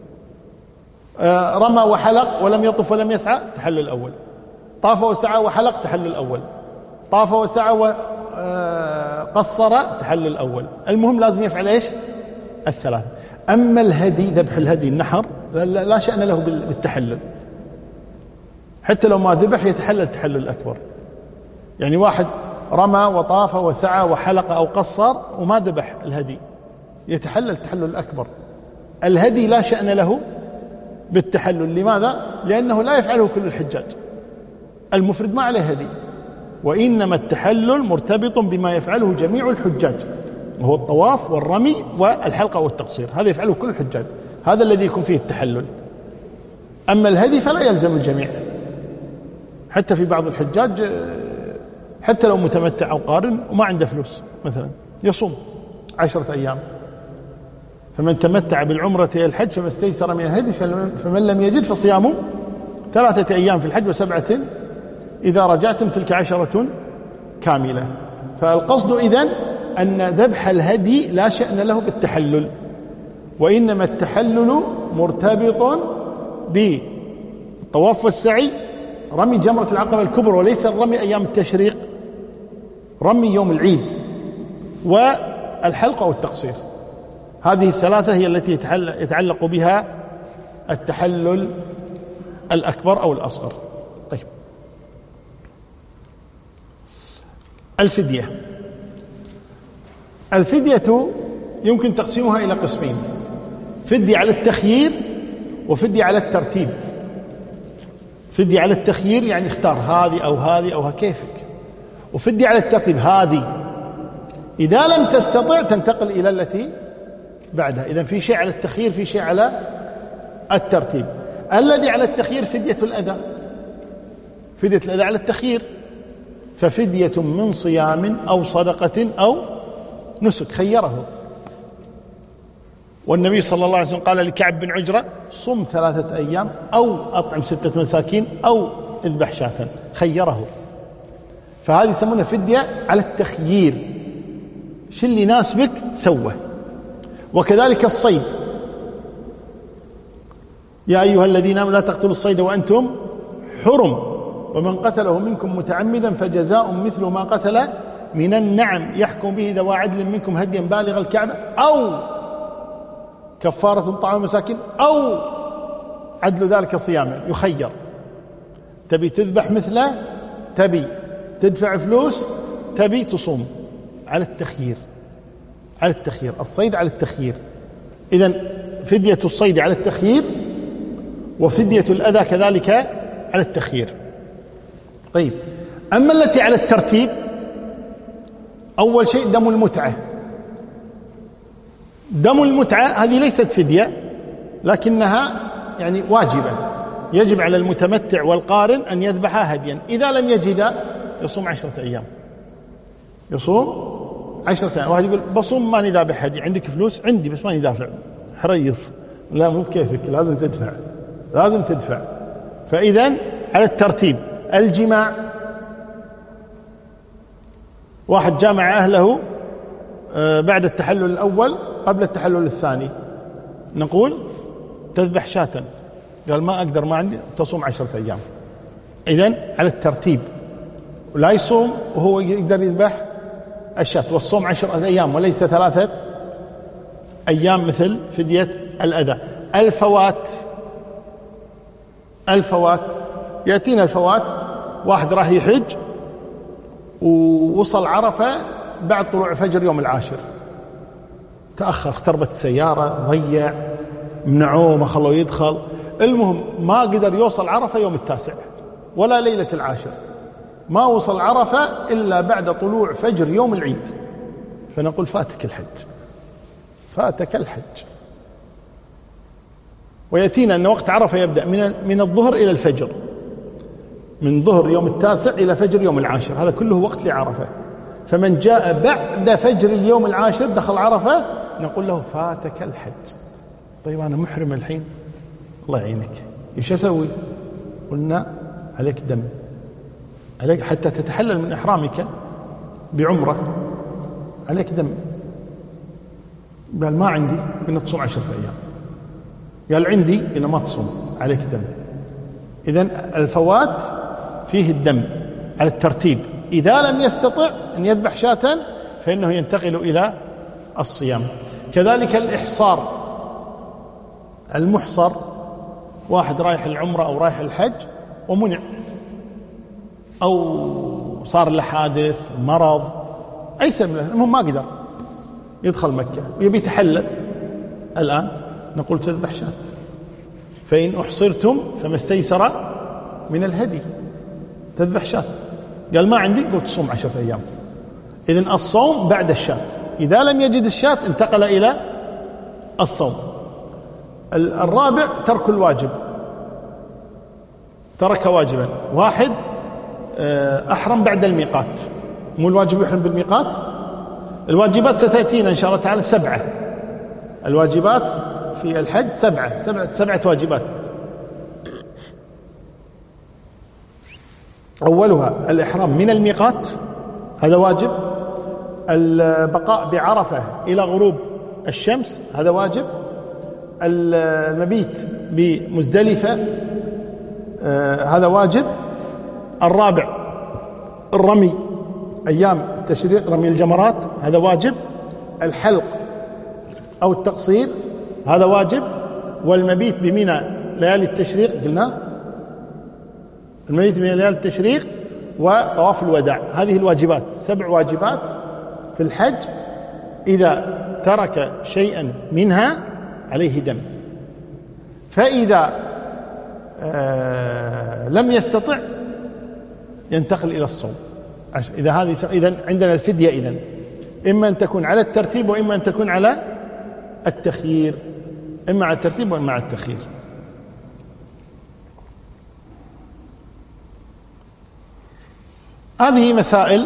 آه رمى وحلق ولم يطف ولم يسعى، تحلل الأول. طاف وسعى وحلق، تحلل الأول. طاف وسعى وقصر قصر تحلل الأول. المهم لازم يفعل إيش؟ الثلاثة. أما الهدي، ذبح الهدي النحر، لا, لا شأن له بالتحلل، حتى لو ما ذبح يتحلل تحلل الأكبر. يعني واحد رمى وطاف وسعى وحلق أو قصر وما ذبح الهدي، يتحلل تحلل الأكبر. الهدي لا شأن له بالتحلل. لماذا؟ لأنه لا يفعله كل الحجاج. المفرد ما عليه هدي، وإنما التحلل مرتبط بما يفعله جميع الحجاج، وهو الطواف والرمي والحلقة والتقصير، هذا يفعله كل الحجاج، هذا الذي يكون فيه التحلل. أما الهدي فلا يلزم الجميع، حتى في بعض الحجاج حتى لو متمتع أو قارن وما عنده فلوس مثلا يصوم عشرة أيام. فمن تمتع بالعمرة إلى الحج فما استيسر من الهدي، فمن لم يجد فصيام ثلاثة أيام في الحج وسبعة إذا رجعتم، تلك عشرة كاملة. فالقصد إذن أن ذبح الهدي لا شأن له بالتحلل، وإنما التحلل مرتبط بالطواف والسعي، رمي جمرة العقبة الكبرى وليس الرمي أيام التشريق، رمي يوم العيد، والحلقة والتقصير. هذه الثلاثة هي التي يتعلق بها التحلل الأكبر أو الأصغر. طيب، الفدية. الفدية يمكن تقسيمها إلى قسمين: فدية على التخيير وفدية على الترتيب. فدية على التخيير يعني اختار هذه أو هذه أو كيفك، وفدية على الترتيب هذه إذا لم تستطع تنتقل إلى التي بعدها. إذن في شيء على التخيير، في شيء على الترتيب. الذي على التخيير فدية الأذى. فدية الأذى على التخيير، ففدية من صيام أو صدقة أو نسك، خيره. والنبي صلى الله عليه وسلم قال لكعب بن عجرة: صم ثلاثة أيام أو أطعم ستة مساكين أو اذبح شاة، خيره. فهذه يسمونها فدية على التخيير، شو اللي يناسبك سوه. وكذلك الصيد: يا أيها الذين آمنوا لا تقتلوا الصيد وأنتم حرم، ومن قتله منكم متعمدا فجزاء مثل ما قتل من النعم يحكم به ذوى عدل منكم هديا بالغ الكعبة أو كفارة طعام مساكين أو عدل ذلك صياما. يخير، تبي تذبح مثله، تبي تدفع فلوس، تبي تصوم. على التخيير، على التخيير، الصيد على التخيير. إذن فدية الصيد على التخيير، وفدية الأذى كذلك على التخيير. طيب، أما التي على الترتيب، أول شيء دم المتعة. دم المتعة هذه ليست فدية، لكنها يعني واجبة، يجب على المتمتع والقارن أن يذبحها هديا. إذا لم يجد يصوم عشرة أيام، يصوم عشرة أيام. واحد يقول: بصوم ماني ذابح هدي. عندك فلوس؟ عندي بس ماني دافع. حريص. لا، مو بكيفك، لازم تدفع، لازم تدفع. فإذن على الترتيب: الجماع، واحد جامع أهله بعد التحلل الأول قبل التحلل الثاني، نقول تذبح شاة. قال: ما أقدر، ما عندي، تصوم عشرة أيام. إذن على الترتيب، لا يصوم وهو يقدر يذبح الشاة، والصوم عشرة أيام وليس ثلاثة أيام مثل فدية الأذى. الفوات، الفوات يأتينا الفوات. واحد راح يحج ووصل عرفة بعد طلوع فجر يوم العاشر، تأخر، اختربت السيارة، ضيع، منعوه، ما خلوه يدخل، المهم ما قدر يوصل عرفة يوم التاسع ولا ليلة العاشر، ما وصل عرفة إلا بعد طلوع فجر يوم العيد. فنقول: فاتك الحج، فاتك الحج. ويأتينا أن وقت عرفة يبدأ من من الظهر إلى الفجر، من ظهر يوم التاسع إلى فجر يوم العاشر، هذا كله وقت لعرفة. فمن جاء بعد فجر اليوم العاشر دخل عرفة، نقول له: فاتك الحج. طيب أنا محرم الحين، الله يعينك، إيش أسوي؟ قلنا: عليك دم، عليك حتى تتحلل من إحرامك بعمرة، عليك دم. قال: ما عندي. قلنا: تصوم عشرة أيام. قال: عندي. قلنا: ما تصوم، عليك دم. إذن الفوات فيه الدم على الترتيب. إذا لم يستطع أن يذبح شاة فإنه ينتقل إلى الصيام. كذلك الإحصار، المحصر واحد رايح العمرة أو رايح الحج ومنع، أو صار له حادث مرض أي سبب له، المهم ما قدر يدخل مكة ويبي يتحلل، الآن نقول تذبح شاة. فإن أحصرتم فما استيسر من الهدي، تذبح شاة. قال ما عندي، قلت تصوم عشرة أيام. إذن الصوم بعد الشاة، إذا لم يجد الشاة انتقل إلى الصوم. الرابع ترك الواجب، ترك واجبا. واحد أحرم بعد الميقات، مو الواجب يحرم بالميقات. الواجبات ستأتينا إن شاء الله تعالى سبعة، الواجبات في الحج سبعة سبعة, سبعة واجبات. أولها الإحرام من الميقات، هذا واجب. البقاء بعرفة إلى غروب الشمس، هذا واجب. المبيت بمزدلفة، آه هذا واجب. الرابع الرمي أيام التشريق، رمي الجمرات، هذا واجب. الحلق أو التقصير هذا واجب. والمبيت بمنى ليالي التشريق، قلنا المبيت بمنى ليالي التشريق وطواف الوداع، هذه الواجبات، سبع واجبات في الحج. إذا ترك شيئا منها عليه دم، فإذا آه لم يستطع ينتقل إلى الصوم. إذا هذه إذن عندنا الفدية، إذن إما أن تكون على الترتيب وإما أن تكون على التخيير، إما على الترتيب وإما على التخيير. هذه مسائل.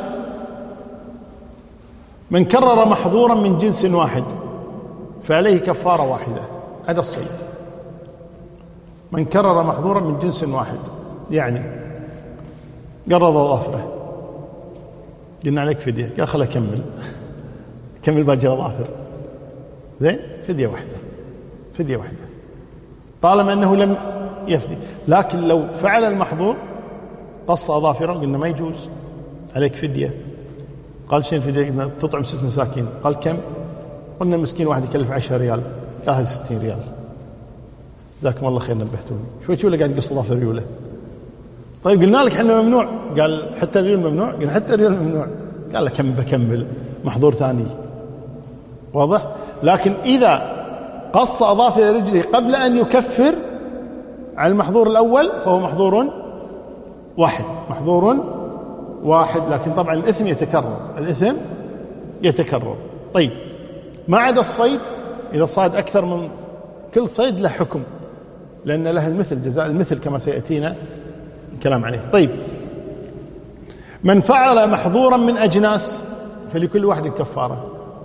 من كرر محظورا من جنس واحد فعليه كفارة واحدة، هذا الصيد. من كرر محظورا من جنس واحد، يعني قرض ظافره، قلنا عليك فدية، قال خل أكمل كمل باقي الظافر، زين، فدية واحدة، فدية واحدة طالما أنه لم يفدي. لكن لو فعل المحظور قص أظافره، قلنا ما يجوز، عليك فدية. قال شين فدية؟ قلنا تطعم ست مساكين. قال كم؟ قلنا مسكين واحد يكلف عشرة ريال. قال هذه ستين ريال. جزاكم الله خير نبهتوني. شوي شوي قاعد يقص أظافر ريوله. طيب قلنا لك احنا ممنوع. قال حتى الريول ممنوع. قلنا حتى الريول ممنوع. قال لك كم بكمل محظور ثاني، واضح. لكن إذا قص أظافر رجله قبل أن يكفر على المحظور الأول فهو محظور واحد، محظور واحد. لكن طبعا الإثم يتكرر، الإثم يتكرر. طيب ما عدا الصيد، إذا صاد أكثر من كل صيد له حكم، لأن له المثل، جزاء المثل كما سيأتينا الكلام عليه. طيب من فعل محظورا من أجناس فلكل واحد كفارة.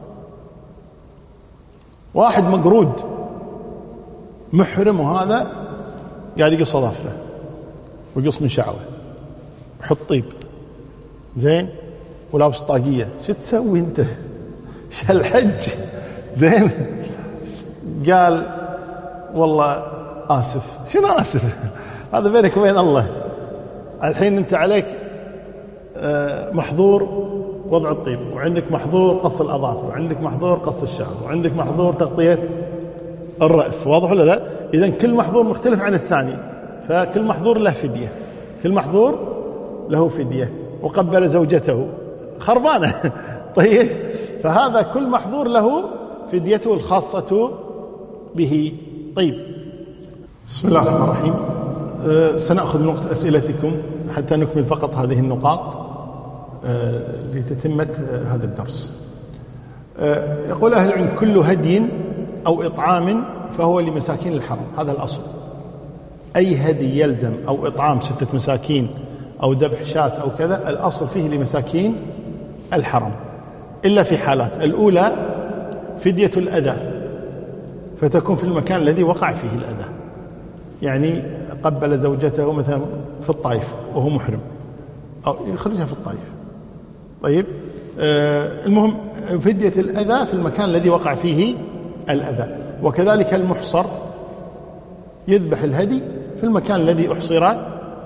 واحد مقرود محرم وهذا قاعد يقص أظافره ويقص من شعره ويحط طيب، زين، ولابس طاقية، شو تسوي انت؟ شو الحج؟ زين، قال والله آسف. شنو آسف؟ هذا بينك وبين الله. الحين انت عليك محظور وضع الطيب، وعندك محظور قص الأظافر، وعندك محظور قص الشعر، وعندك محظور تغطية الرأس، واضح ولا لا؟ إذن كل محظور مختلف عن الثاني، فكل محظور له فدية، كل محظور له فدية. وقبل زوجته خربانة طيب، فهذا كل محظور له فديته الخاصة به. طيب بسم الله الرحمن الرحيم. أه سنأخذ نقطة أسئلتكم حتى نكمل فقط هذه النقاط أه لتتمة أه هذا الدرس. أه يقول أهل العلم كل هدي أو إطعام فهو لمساكين الحرم، هذا الأصل. أي هدي يلزم أو إطعام ستة مساكين أو ذبح شاة أو كذا، الأصل فيه لمساكين الحرم، إلا في حالات. الأولى فدية الأذى، فتكون في المكان الذي وقع فيه الأذى، يعني قبل زوجته مثلا في الطائف وهو محرم، أو يخرجها في الطائف. طيب آه المهم فدية الأذى في المكان الذي وقع فيه الأذى. وكذلك المحصر يذبح الهدي في المكان الذي أحصر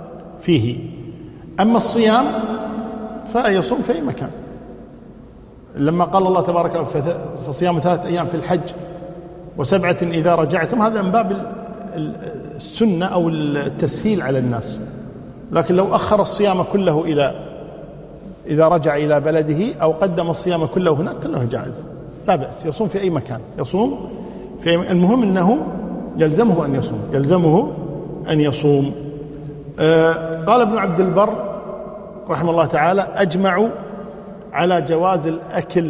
فيه. أما الصيام فيصوم في أي مكان، لما قال الله تبارك فصيام ثلاثة أيام في الحج وسبعة إذا رجعتم، هذا من باب السنة أو التسهيل على الناس. لكن لو أخر الصيام كله إلى إذا رجع إلى بلده أو قدم الصيام كله هناك كله جائز، لا بأس، يصوم في أي مكان، يصوم في أي مكان. المهم أنه يلزمه أن يصوم، يلزمه أن يصوم. آه قال ابن عبد البر رحمه الله تعالى: أجمعوا على جواز الأكل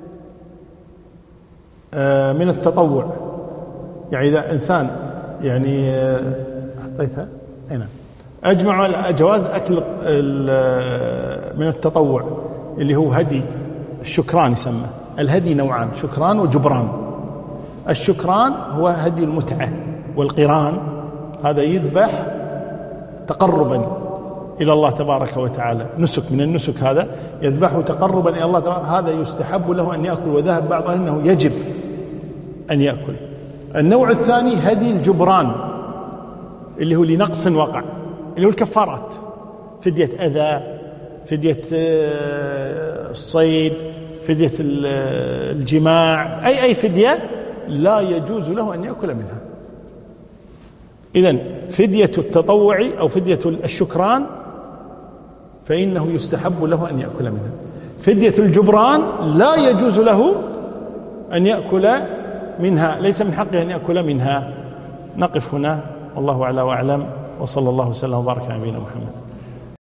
آه من التطوع. يعني إذا إنسان يعني آه حطيتها هنا، أجمعوا على جواز أكل من التطوع اللي هو هدي الشكران يسمى. الهدي نوعان: شكران وجبران. الشكران هو هدي المتعة والقران، هذا يذبح تقربا إلى الله تبارك وتعالى، نسك من النسك، هذا يذبحه تقربا إلى الله تبارك، هذا يستحب له أن يأكل، وذهب بعض أنه يجب أن يأكل. النوع الثاني هدي الجبران اللي هو لنقص وقع، اللي هو الكفارات، فدية أذى، فدية الصيد، فدية الجماع، أي أي فدية لا يجوز له أن يأكل منها. إذن فدية التطوع أو فدية الشكران فإنه يستحب له أن يأكل منها. فدية الجبران لا يجوز له أن يأكل منها، ليس من حقه أن يأكل منها. نقف هنا، والله أعلى وأعلم، وصلى الله وسلم وبارك على نبينا محمد.